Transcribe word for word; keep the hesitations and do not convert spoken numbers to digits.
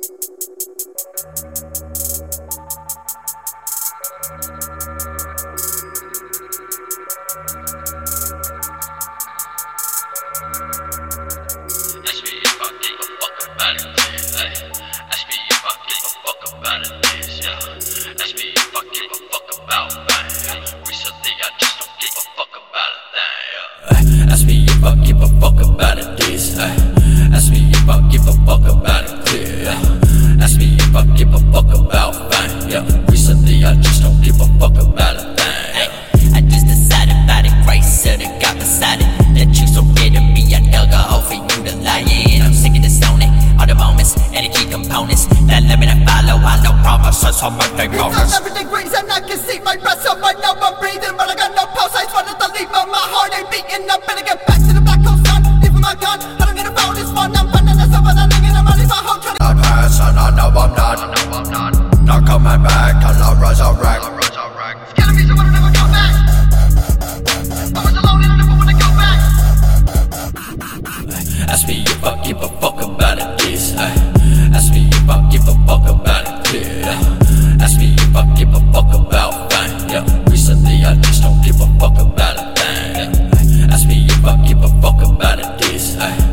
Ask me if I give a fuck about it, this. Ask me if I give a fuck about it, clear. Ask me if I give a fuck about fame, yeah. Recently I just don't give a fuck about a thing. I just decided by the grace of the God beside it that you so dead to me, I dug a hole for you to lie in. I'm sick of this on it, all the moments and the key components that let me to follow. I know promises on my day promise. Everything green and I can see my breath, so I know I'm breathing, but I got no pulse. I just wanted to leave, but my heart ain't beating. I better get back to the black hole sun, leaving my gun. I don't need a phone, it's fun. I'm finding this over, I'm thinking I'm running my whole trying to I'm past and I know I'm not, I know I'm not, not coming back till I resurrect. It's killing me, so I don't ever come back. I was alone and I never wanna go back. Ask me if I give a fuck about it, this. Ask me if I give a fuck about it, clear. Ask me if I give a fuck about fame, yeah. Recently I just don't give a fuck about a thing. Ask me if I give a fuck about it, this.